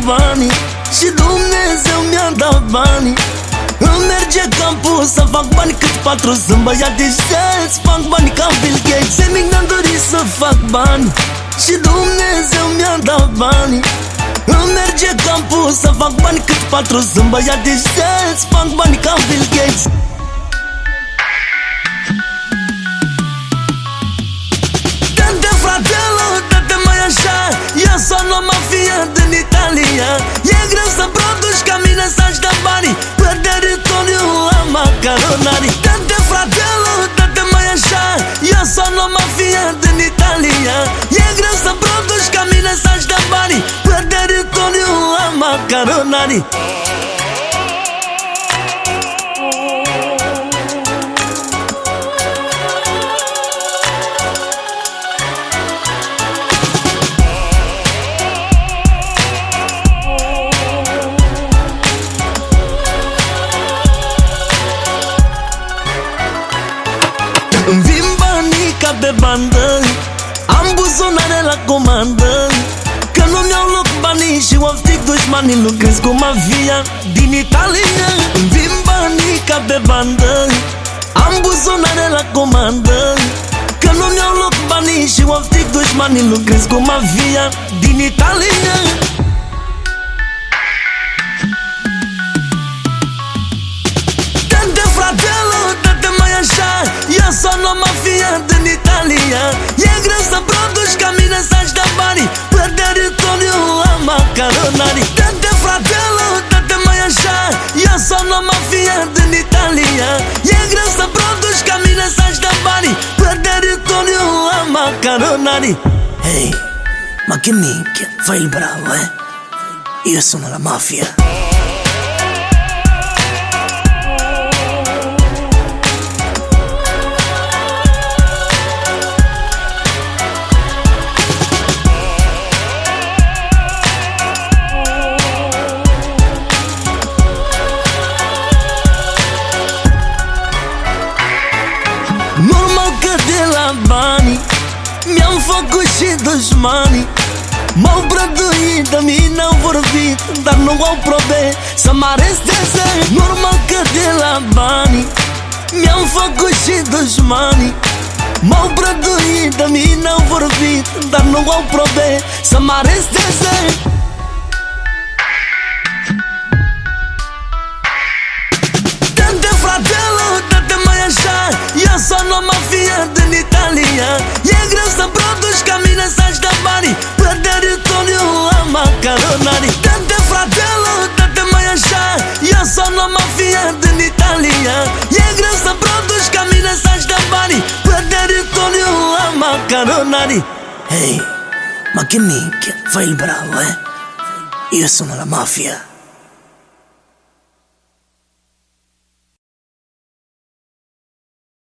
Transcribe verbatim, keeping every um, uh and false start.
banii și Dumnezeu mi-a dat banii. Îmi merge capul să fac bani cât patru. Sunt băiat deștept, fac bani ca Bill Gates. De mic n-am dorit să fac bani și Dumnezeu mi-a dat banii. Îmi merge capul să fac bani cât patru. Sunt băiat deștept, fac bani ca Bill Gates. Dă-te fratelă, dă-te mai așa, eu sunt o mafia din Italia. E greu să produci ca mine să-și dă banii pe teritoriul la macaronari. Dă-te fratelă, dă-te mai așa, eu sunt o mafia din Italia. E greu să produci ca mine să-și dă banii pe teritoriul la macaronari. Îmi vin banii ca pe bandă, am buzunare la comandă. Că nu mi-au loc banii și oftic dușmanii. Lucrez cu mafia din Italia. Îmi vin banii ca pe bandă, am buzunare la comandă. Că nu mi-au loc banii și oftic dușmanii. Lucrez cu mafia din Italia. Dă-te fratelă, dă-te mai așa, eu sunt o mafia din Italia. E greu să produci ca mine să-și dă banii pe teritoriul la macaronari. Dă-te fratelă, dă-te mai așa, eu sunt o mafia din Italia. E greu să produci ca mine să-și dă banii pe teritoriul la macaronari. Ehi, ma che minchia, fai il bravo, eh? Io sono la mafia. Normal că de la banii mi-am făcut și dușmanii. M-au brăduit, de mine au vorbit, dar nu au probe să mă aresteze. Normal că de la banii mi-am făcut și dușmanii. M-au brăduit, de mine au vorbit, dar nu au probe să mă aresteze. Dă-te fratelă, dă-te mai așa, eu sunt o mafia din Italia. E greu să produci ca mine să-și dă banii pe teritoriul la macaronari. Dă-te fratelă, dă-te mai așa, eu sunt o mafia din Italia. E greu să produci ca mine să-și dă banii pe teritoriul la macaronari. Ehi, ma che minchia, fai il bravo, eh? Io sono la mafia.